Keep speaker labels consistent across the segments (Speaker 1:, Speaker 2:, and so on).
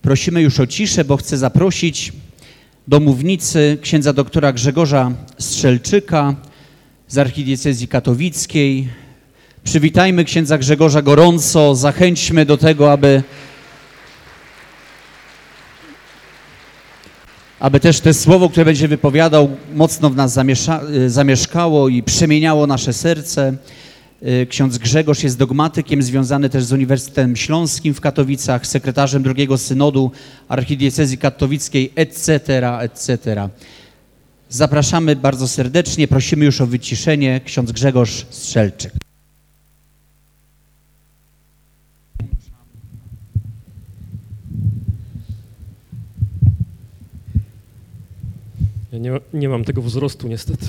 Speaker 1: Prosimy już o ciszę, bo chcę zaprosić do mównicy księdza doktora Grzegorza Strzelczyka z archidiecezji katowickiej. Przywitajmy księdza Grzegorza gorąco, zachęćmy do tego, aby też to słowo, które będzie wypowiadał, mocno w nas zamieszkało i przemieniało nasze serce. Ksiądz Grzegorz jest dogmatykiem, związany też z Uniwersytetem Śląskim w Katowicach, sekretarzem drugiego synodu archidiecezji katowickiej, etc., etc. Zapraszamy bardzo serdecznie, prosimy już o wyciszenie. Ksiądz Grzegorz Strzelczyk.
Speaker 2: Ja nie mam tego wzrostu niestety.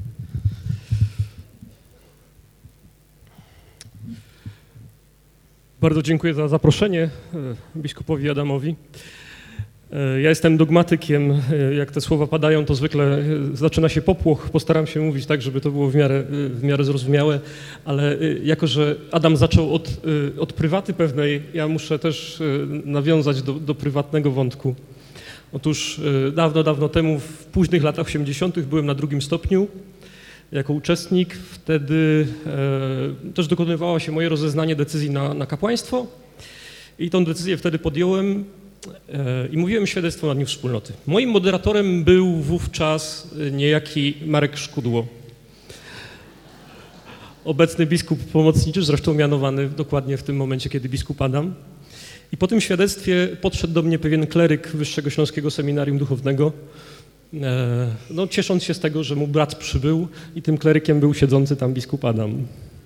Speaker 2: Bardzo dziękuję za zaproszenie biskupowi Adamowi. Ja jestem dogmatykiem. Jak te słowa padają, to zwykle zaczyna się popłoch. Postaram się mówić tak, żeby to było w miarę zrozumiałe, ale jako, że Adam zaczął od prywaty pewnej, ja muszę też nawiązać do prywatnego wątku. Otóż dawno temu, w późnych latach 80. byłem na drugim stopniu jako uczestnik. Wtedy też dokonywało się moje rozeznanie decyzji na kapłaństwo i tą decyzję wtedy podjąłem i mówiłem świadectwo na Dniu Wspólnoty. Moim moderatorem był wówczas niejaki Marek Szkudło, obecny biskup pomocniczy, zresztą mianowany dokładnie w tym momencie, kiedy biskup Adam. I po tym świadectwie podszedł do mnie pewien kleryk Wyższego Śląskiego Seminarium Duchownego, ciesząc się z tego, że mu brat przybył i tym klerykiem był siedzący tam biskup Adam.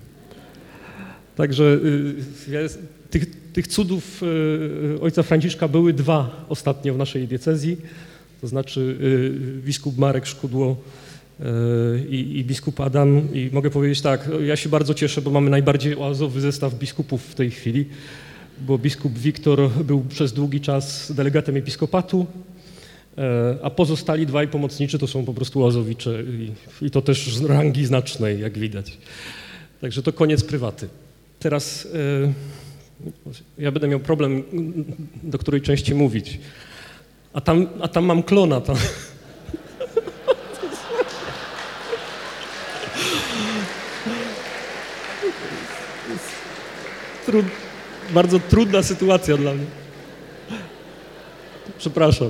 Speaker 2: Także tych cudów ojca Franciszka były dwa ostatnio w naszej diecezji, to znaczy biskup Marek Szkudło i biskup Adam. I mogę powiedzieć tak, ja się bardzo cieszę, bo mamy najbardziej oazowy zestaw biskupów w tej chwili, bo biskup Wiktor był przez długi czas delegatem episkopatu, a pozostali dwaj pomocniczy to są po prostu oazowicze i to też z rangi znacznej, jak widać. Także to koniec prywaty. Teraz ja będę miał problem, do której części mówić, a tam mam klona. Tam. Bardzo trudna sytuacja dla mnie. Przepraszam.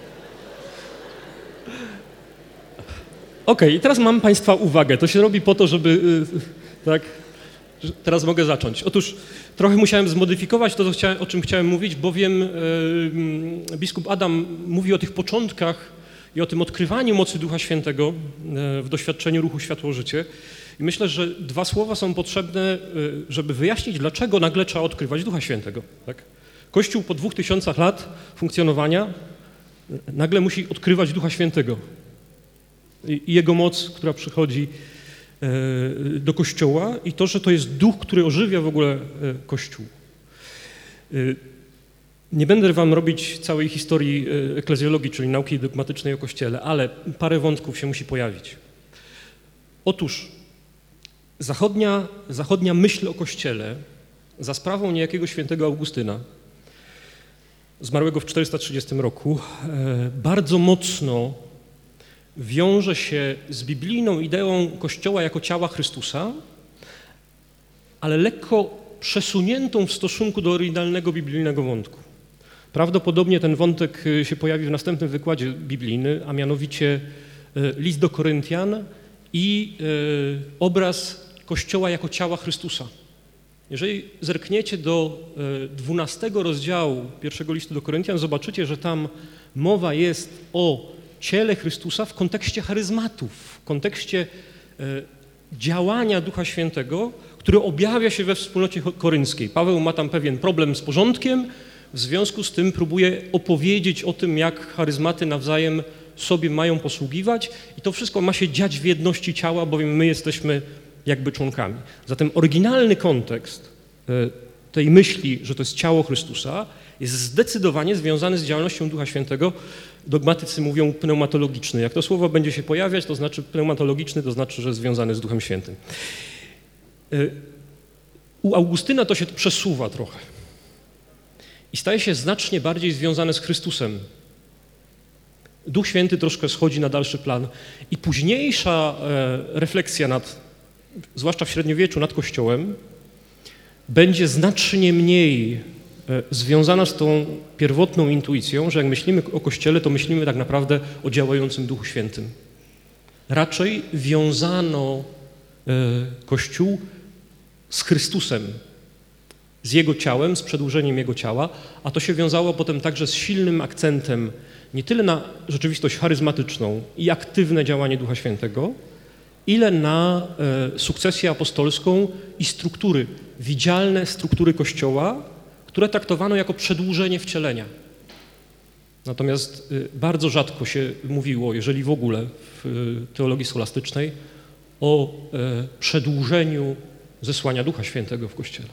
Speaker 2: Okej, i teraz mam Państwa uwagę. To się robi po to, żeby... tak, teraz mogę zacząć. Otóż trochę musiałem zmodyfikować to, o czym chciałem mówić, bowiem biskup Adam mówi o tych początkach i o tym odkrywaniu mocy Ducha Świętego w doświadczeniu ruchu Światło-Życie. I myślę, że dwa słowa są potrzebne, żeby wyjaśnić, dlaczego nagle trzeba odkrywać Ducha Świętego. Tak? Kościół po 2000 lat funkcjonowania nagle musi odkrywać Ducha Świętego i Jego moc, która przychodzi do Kościoła i to, że to jest Duch, który ożywia w ogóle Kościół. Nie będę wam robić całej historii eklezjologii, czyli nauki dogmatycznej o Kościele, ale parę wątków się musi pojawić. Otóż zachodnia myśl o Kościele za sprawą niejakiego świętego Augustyna, zmarłego w 430 roku, bardzo mocno wiąże się z biblijną ideą Kościoła jako ciała Chrystusa, ale lekko przesuniętą w stosunku do oryginalnego biblijnego wątku. Prawdopodobnie ten wątek się pojawi w następnym wykładzie biblijny, a mianowicie list do Koryntian i obraz Kościoła jako ciała Chrystusa. Jeżeli zerkniecie do 12 rozdziału pierwszego listu do Koryntian, zobaczycie, że tam mowa jest o ciele Chrystusa w kontekście charyzmatów, w kontekście działania Ducha Świętego, który objawia się we wspólnocie korynckiej. Paweł ma tam pewien problem z porządkiem, w związku z tym próbuje opowiedzieć o tym, jak charyzmaty nawzajem sobie mają posługiwać i to wszystko ma się dziać w jedności ciała, bowiem my jesteśmy jakby członkami. Zatem oryginalny kontekst tej myśli, że to jest ciało Chrystusa, jest zdecydowanie związany z działalnością Ducha Świętego. Dogmatycy mówią pneumatologiczny. Jak to słowo będzie się pojawiać, to znaczy pneumatologiczny, to znaczy, że jest związany z Duchem Świętym. U Augustyna to się przesuwa trochę. i staje się znacznie bardziej związane z Chrystusem. Duch Święty troszkę schodzi na dalszy plan i późniejsza refleksja zwłaszcza w średniowieczu, nad Kościołem będzie znacznie mniej związana z tą pierwotną intuicją, że jak myślimy o Kościele, to myślimy tak naprawdę o działającym Duchu Świętym. Raczej wiązano Kościół z Chrystusem, z Jego ciałem, z przedłużeniem Jego ciała, a to się wiązało potem także z silnym akcentem nie tyle na rzeczywistość charyzmatyczną i aktywne działanie Ducha Świętego, ile na sukcesję apostolską i struktury, widzialne struktury Kościoła, które traktowano jako przedłużenie wcielenia. Natomiast bardzo rzadko się mówiło, jeżeli w ogóle w teologii scholastycznej, o przedłużeniu zesłania Ducha Świętego w Kościele.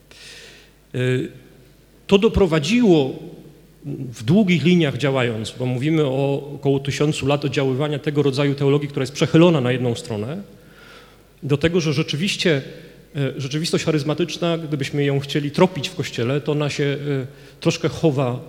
Speaker 2: To doprowadziło w długich liniach działając, bo mówimy o około 1000 lat oddziaływania tego rodzaju teologii, która jest przechylona na jedną stronę, do tego, że rzeczywiście rzeczywistość charyzmatyczna, gdybyśmy ją chcieli tropić w Kościele, to ona się troszkę chowa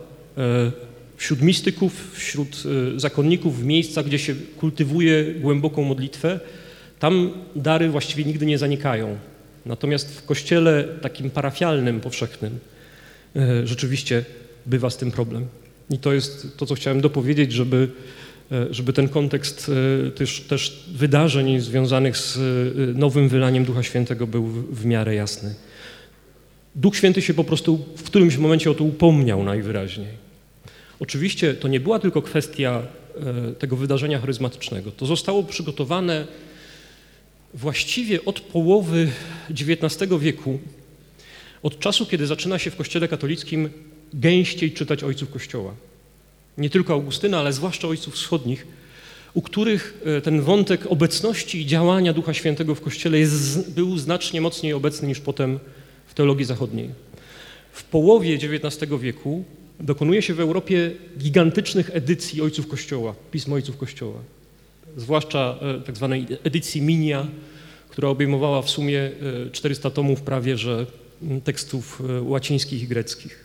Speaker 2: wśród mistyków, wśród zakonników, w miejscach, gdzie się kultywuje głęboką modlitwę. Tam dary właściwie nigdy nie zanikają. Natomiast w Kościele takim parafialnym, powszechnym rzeczywiście bywa z tym problem. I to jest to, co chciałem dopowiedzieć, żeby ten kontekst też wydarzeń związanych z nowym wylaniem Ducha Świętego był w miarę jasny. Duch Święty się po prostu w którymś momencie o to upomniał najwyraźniej. Oczywiście to nie była tylko kwestia tego wydarzenia charyzmatycznego. To zostało przygotowane właściwie od połowy XIX wieku, od czasu, kiedy zaczyna się w Kościele katolickim gęściej czytać ojców Kościoła. Nie tylko Augustyna, ale zwłaszcza ojców wschodnich, u których ten wątek obecności i działania Ducha Świętego w Kościele był znacznie mocniej obecny niż potem w teologii zachodniej. W połowie XIX wieku dokonuje się w Europie gigantycznych edycji ojców Kościoła, pism ojców Kościoła. Zwłaszcza tak zwanej edycji Minia, która obejmowała w sumie 400 tomów prawie, że tekstów łacińskich i greckich.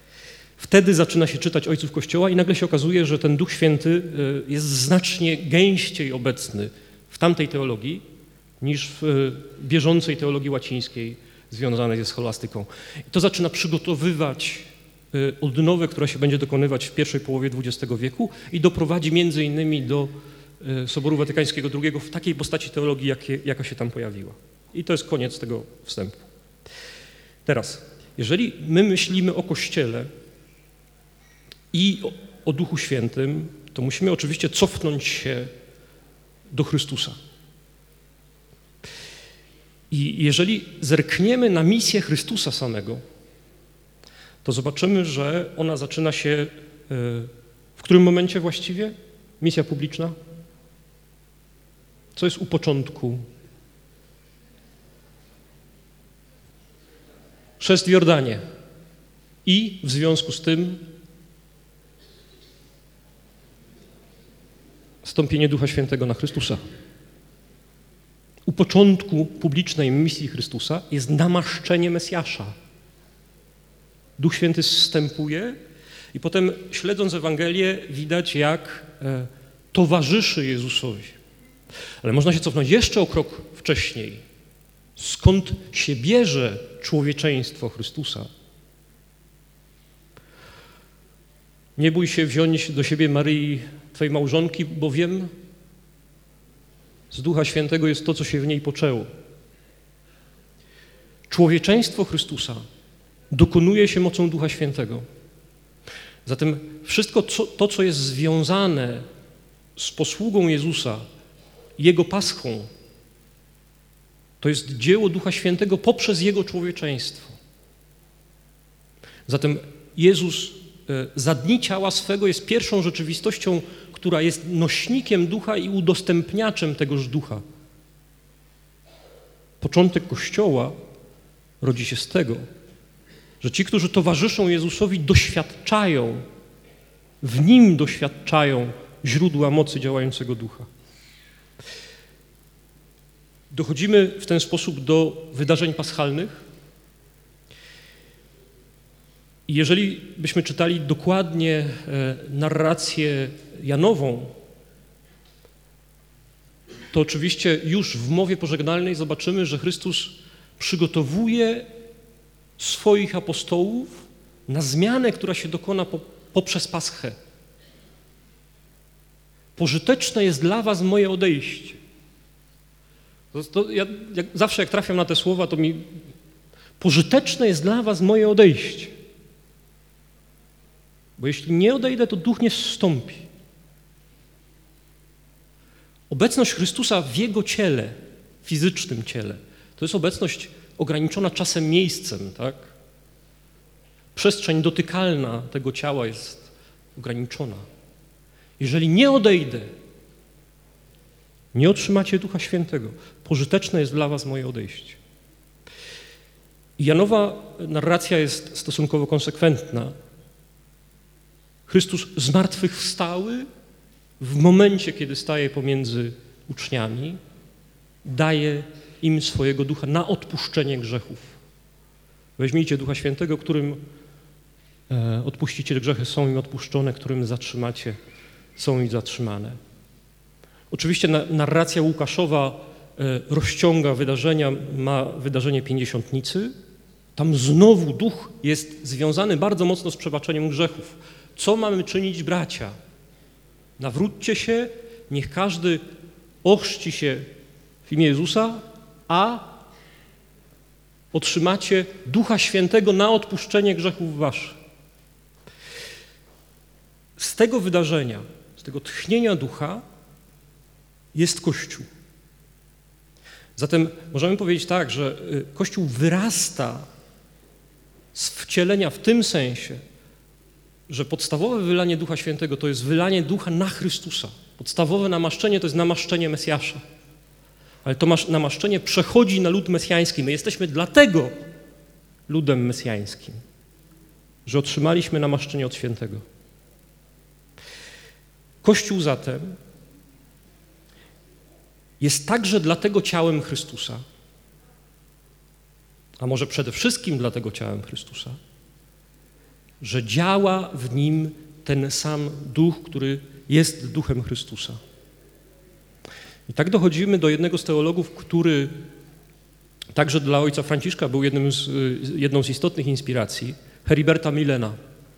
Speaker 2: Wtedy zaczyna się czytać ojców Kościoła i nagle się okazuje, że ten Duch Święty jest znacznie gęściej obecny w tamtej teologii niż w bieżącej teologii łacińskiej związanej ze scholastyką. I to zaczyna przygotowywać odnowę, która się będzie dokonywać w pierwszej połowie XX wieku i doprowadzi między innymi do Soboru Watykańskiego II w takiej postaci teologii, jaka się tam pojawiła. I to jest koniec tego wstępu. Teraz, jeżeli my myślimy o Kościele i o Duchu Świętym, to musimy oczywiście cofnąć się do Chrystusa. I jeżeli zerkniemy na misję Chrystusa samego, to zobaczymy, że ona zaczyna się w którym momencie właściwie? Misja publiczna? Co jest u początku? Chrzest w Jordanie. I w związku z tym zstąpienie Ducha Świętego na Chrystusa. U początku publicznej misji Chrystusa jest namaszczenie Mesjasza. Duch Święty zstępuje i potem, śledząc Ewangelię, widać, jak towarzyszy Jezusowi. Ale można się cofnąć jeszcze o krok wcześniej. Skąd się bierze człowieczeństwo Chrystusa? Nie bój się wziąć do siebie Maryi, Twojej małżonki, bowiem z Ducha Świętego jest to, co się w niej poczęło. Człowieczeństwo Chrystusa dokonuje się mocą Ducha Świętego. Zatem wszystko to, co jest związane z posługą Jezusa, Jego paschą, to jest dzieło Ducha Świętego poprzez Jego człowieczeństwo. Zatem Jezus za dni ciała swego jest pierwszą rzeczywistością, która jest nośnikiem Ducha i udostępniaczem tegoż Ducha. Początek Kościoła rodzi się z tego, że ci, którzy towarzyszą Jezusowi, doświadczają, w Nim doświadczają źródła mocy działającego Ducha. Dochodzimy w ten sposób do wydarzeń paschalnych I jeżeli byśmy czytali dokładnie narrację Janową, to oczywiście już w mowie pożegnalnej zobaczymy, że Chrystus przygotowuje swoich apostołów na zmianę, która się dokona poprzez Paschę. Pożyteczne jest dla was moje odejście. Zawsze jak trafiam na te słowa, to mi pożyteczne jest dla was moje odejście. Bo jeśli nie odejdę, to Duch nie zstąpi. Obecność Chrystusa w Jego ciele, fizycznym ciele, to jest obecność ograniczona czasem, miejscem, tak? Przestrzeń dotykalna tego ciała jest ograniczona. Jeżeli nie odejdę, nie otrzymacie Ducha Świętego. Pożyteczne jest dla was moje odejście. I Janowa narracja jest stosunkowo konsekwentna. Chrystus zmartwychwstały w momencie, kiedy staje pomiędzy uczniami, daje im swojego Ducha na odpuszczenie grzechów. Weźmijcie Ducha Świętego, którym odpuścicie grzechy, są im odpuszczone, którym zatrzymacie, są im zatrzymane. Oczywiście narracja Łukaszowa rozciąga wydarzenia, ma wydarzenie Pięćdziesiątnicy. Tam znowu Duch jest związany bardzo mocno z przebaczeniem grzechów. Co mamy czynić, bracia? Nawróćcie się, niech każdy ochrzci się w imię Jezusa, a otrzymacie Ducha Świętego na odpuszczenie grzechów waszych. Z tego wydarzenia, z tego tchnienia Ducha jest Kościół. Zatem możemy powiedzieć tak, że Kościół wyrasta z wcielenia w tym sensie, że podstawowe wylanie Ducha Świętego to jest wylanie Ducha na Chrystusa. Podstawowe namaszczenie to jest namaszczenie Mesjasza. Ale to namaszczenie przechodzi na lud mesjański. My jesteśmy dlatego ludem mesjańskim, że otrzymaliśmy namaszczenie od Świętego. Kościół zatem jest także dlatego ciałem Chrystusa, a może przede wszystkim dlatego ciałem Chrystusa, że działa w nim ten sam Duch, który jest Duchem Chrystusa. I tak dochodzimy do jednego z teologów, który także dla ojca Franciszka był jedną z istotnych inspiracji, Heriberta Millena.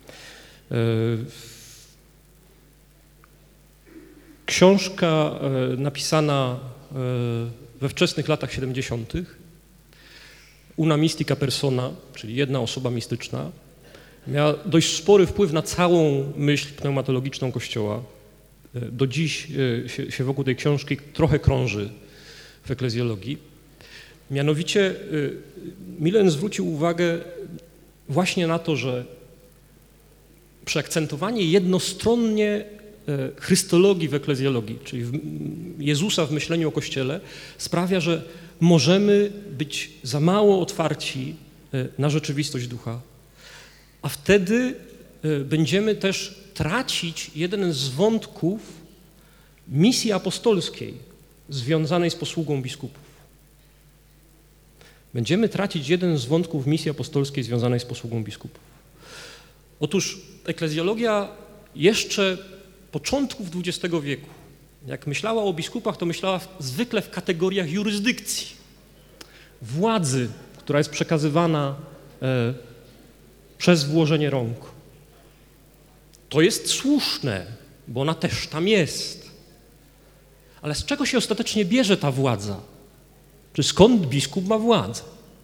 Speaker 2: Książka napisana we wczesnych latach 70. Una mystica persona, czyli jedna osoba mistyczna, miała dość spory wpływ na całą myśl pneumatologiczną Kościoła. Do dziś się wokół tej książki trochę krąży w eklezjologii. Mianowicie Millen zwrócił uwagę właśnie na to, że przeakcentowanie jednostronnie chrystologii w eklezjologii, czyli Jezusa w myśleniu o Kościele, sprawia, że możemy być za mało otwarci na rzeczywistość Ducha, a wtedy będziemy też tracić jeden z wątków misji apostolskiej związanej z posługą biskupów. Będziemy tracić jeden z wątków misji apostolskiej związanej z posługą biskupów. Otóż eklezjologia jeszcze początków XX wieku, jak myślała o biskupach, to myślała zwykle w kategoriach jurysdykcji, władzy, która jest przekazywana przez włożenie rąk. To jest słuszne, bo ona też tam jest. Ale z czego się ostatecznie bierze ta władza? Czy skąd biskup ma władzę?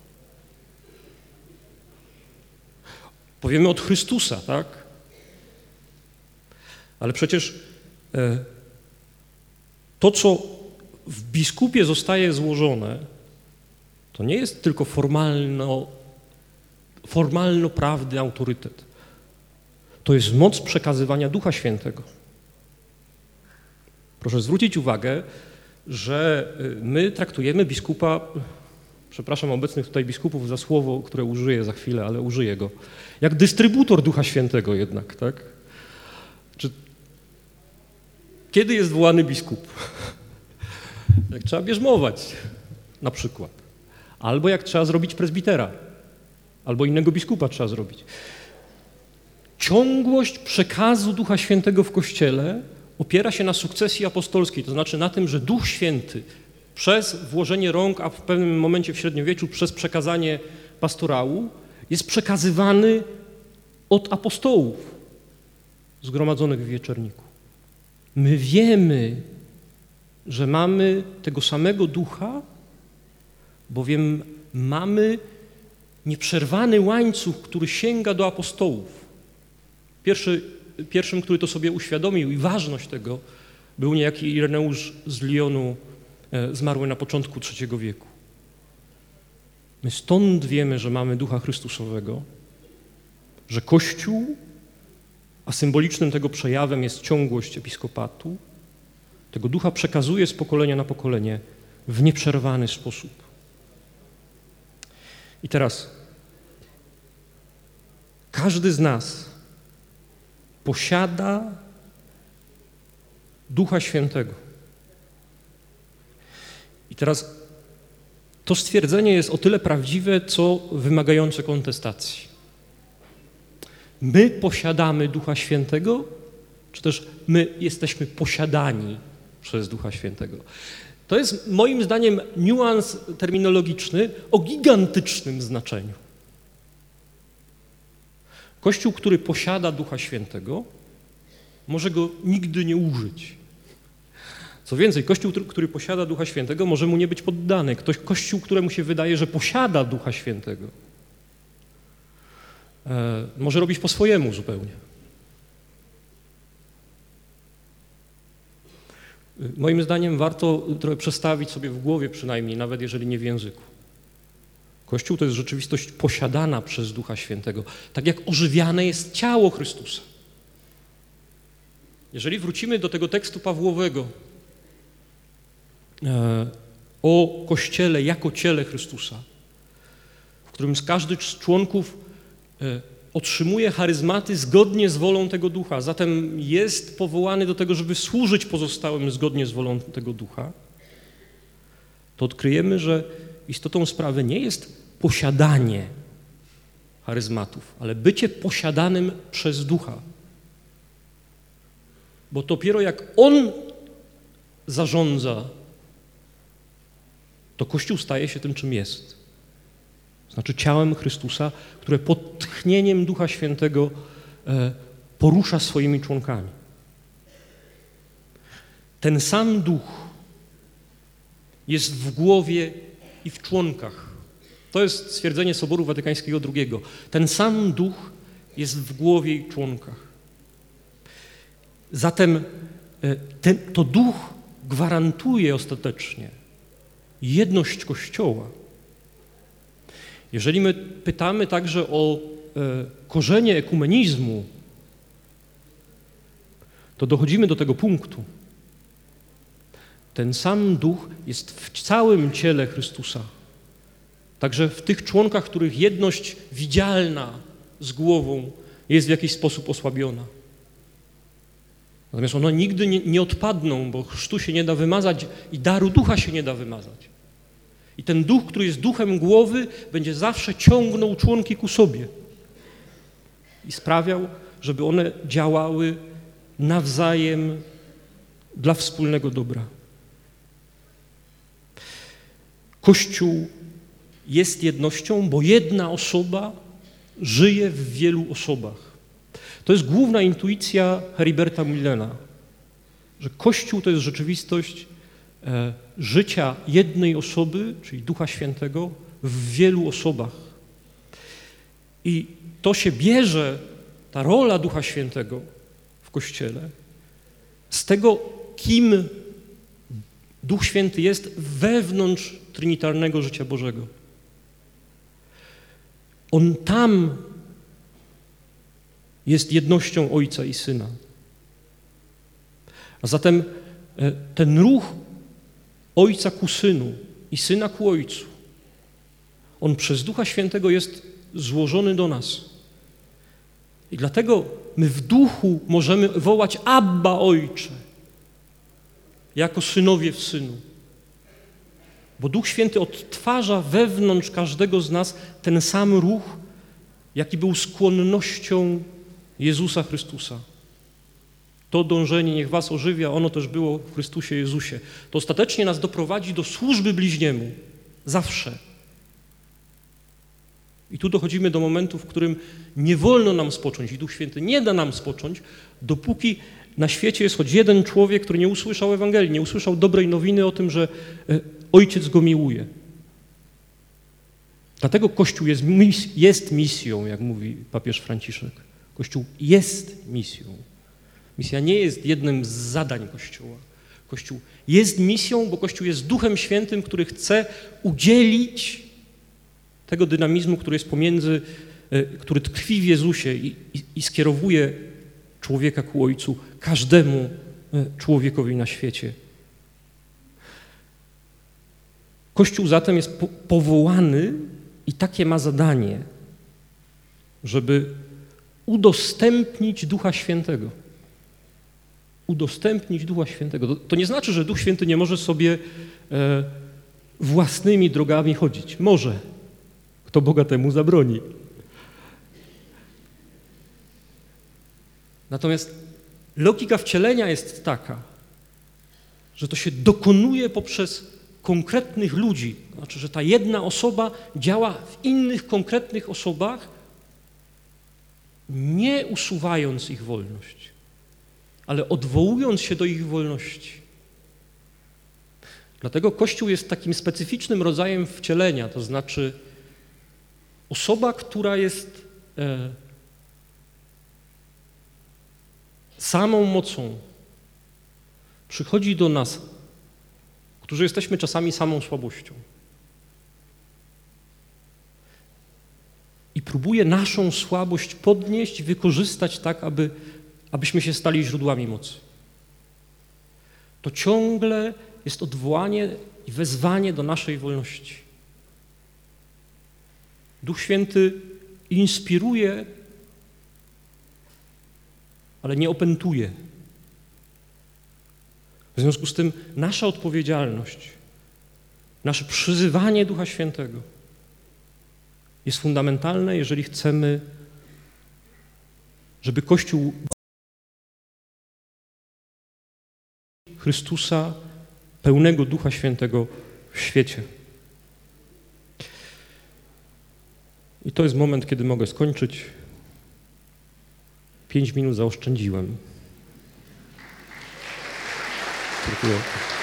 Speaker 2: Powiemy od Chrystusa, tak? Ale przecież to, co w biskupie zostaje złożone, to nie jest tylko formalno-prawny autorytet. To jest moc przekazywania Ducha Świętego. Proszę zwrócić uwagę, że my traktujemy biskupa, przepraszam obecnych tutaj biskupów za słowo, które użyję za chwilę, ale użyję go, jak dystrybutor Ducha Świętego jednak, tak? Kiedy jest wołany biskup? Jak trzeba bierzmować, na przykład. Albo jak trzeba zrobić prezbitera, albo innego biskupa trzeba zrobić. ciągłość przekazu Ducha Świętego w Kościele opiera się na sukcesji apostolskiej, to znaczy na tym, że Duch Święty przez włożenie rąk, a w pewnym momencie w średniowieczu przez przekazanie pastorału jest przekazywany od apostołów zgromadzonych w wieczorniku. My wiemy, że mamy tego samego Ducha, bowiem mamy nieprzerwany łańcuch, który sięga do apostołów. Pierwszym, który to sobie uświadomił i ważność tego, był niejaki Ireneusz z Lyonu, zmarły na początku III wieku. My stąd wiemy, że mamy Ducha Chrystusowego, że Kościół, a symbolicznym tego przejawem jest ciągłość episkopatu, tego Ducha przekazuje z pokolenia na pokolenie w nieprzerwany sposób. I teraz każdy z nas posiada Ducha Świętego. I teraz to stwierdzenie jest o tyle prawdziwe, co wymagające kontestacji. My posiadamy Ducha Świętego, czy też my jesteśmy posiadani przez Ducha Świętego. To jest moim zdaniem niuans terminologiczny o gigantycznym znaczeniu. Kościół, który posiada Ducha Świętego, może go nigdy nie użyć. Co więcej, Kościół, który posiada Ducha Świętego, może mu nie być poddany. Kościół, któremu się wydaje, że posiada Ducha Świętego, może robić po swojemu zupełnie. Moim zdaniem warto trochę przestawić sobie w głowie przynajmniej, nawet jeżeli nie w języku. Kościół to jest rzeczywistość posiadana przez Ducha Świętego, tak jak ożywiane jest ciało Chrystusa. Jeżeli wrócimy do tego tekstu Pawłowego o Kościele jako ciele Chrystusa, w którym każdy z członków otrzymuje charyzmaty zgodnie z wolą tego Ducha, zatem jest powołany do tego, żeby służyć pozostałym zgodnie z wolą tego Ducha, to odkryjemy, że istotą sprawy nie jest posiadanie charyzmatów, ale bycie posiadanym przez Ducha. Bo dopiero jak On zarządza, to Kościół staje się tym, czym jest. Znaczy ciałem Chrystusa, które pod tchnieniem Ducha Świętego porusza swoimi członkami. Ten sam Duch jest w głowie i w członkach. To jest stwierdzenie Soboru Watykańskiego II. Ten sam Duch jest w głowie i członkach. Zatem to Duch gwarantuje ostatecznie jedność Kościoła. Jeżeli my pytamy także o korzenie ekumenizmu, to dochodzimy do tego punktu. Ten sam Duch jest w całym ciele Chrystusa. Także w tych członkach, których jedność widzialna z głową jest w jakiś sposób osłabiona. Natomiast one nigdy nie odpadną, bo chrztu się nie da wymazać i daru Ducha się nie da wymazać. I ten Duch, który jest duchem głowy, będzie zawsze ciągnął członki ku sobie i sprawiał, żeby one działały nawzajem dla wspólnego dobra. Kościół jest jednością, bo jedna osoba żyje w wielu osobach. To jest główna intuicja Heriberta Millena, że Kościół to jest rzeczywistość życia jednej osoby, czyli Ducha Świętego, w wielu osobach. I to się bierze, ta rola Ducha Świętego w Kościele, z tego, kim Duch Święty jest wewnątrz trinitarnego życia Bożego. On tam jest jednością Ojca i Syna. A zatem ten ruch Ojca ku Synu i Syna ku Ojcu, on przez Ducha Świętego jest złożony do nas. I dlatego my w duchu możemy wołać Abba, Ojcze, jako synowie w Synu. Bo Duch Święty odtwarza wewnątrz każdego z nas ten sam ruch, jaki był skłonnością Jezusa Chrystusa. To dążenie niech was ożywia, ono też było w Chrystusie Jezusie. To ostatecznie nas doprowadzi do służby bliźniemu. Zawsze. I tu dochodzimy do momentu, w którym nie wolno nam spocząć i Duch Święty nie da nam spocząć, dopóki na świecie jest choć jeden człowiek, który nie usłyszał Ewangelii, nie usłyszał dobrej nowiny o tym, że Ojciec go miłuje. Dlatego Kościół jest misją, jak mówi papież Franciszek. Kościół jest misją. Misja nie jest jednym z zadań Kościoła. Kościół jest misją, bo Kościół jest Duchem Świętym, który chce udzielić tego dynamizmu, który jest pomiędzy, który tkwi w Jezusie i skierowuje człowieka ku Ojcu, każdemu człowiekowi na świecie. Kościół zatem jest powołany i takie ma zadanie, żeby udostępnić Ducha Świętego. Udostępnić Ducha Świętego. To nie znaczy, że Duch Święty nie może sobie własnymi drogami chodzić. Może. Kto Boga temu zabroni. Natomiast logika wcielenia jest taka, że to się dokonuje poprzez konkretnych ludzi. Znaczy, że ta jedna osoba działa w innych konkretnych osobach, nie usuwając ich wolność, ale odwołując się do ich wolności. Dlatego Kościół jest takim specyficznym rodzajem wcielenia, to znaczy osoba, która jest samą mocą, przychodzi do nas, którzy jesteśmy czasami samą słabością i próbuje naszą słabość podnieść, wykorzystać tak, abyśmy się stali źródłami mocy. To ciągle jest odwołanie i wezwanie do naszej wolności. Duch Święty inspiruje, ale nie opętuje. W związku z tym nasza odpowiedzialność, nasze przyzywanie Ducha Świętego jest fundamentalne, jeżeli chcemy, żeby Kościół Chrystusa, pełnego Ducha Świętego w świecie. I to jest moment, kiedy mogę skończyć. 5 minut zaoszczędziłem. Dziękuję.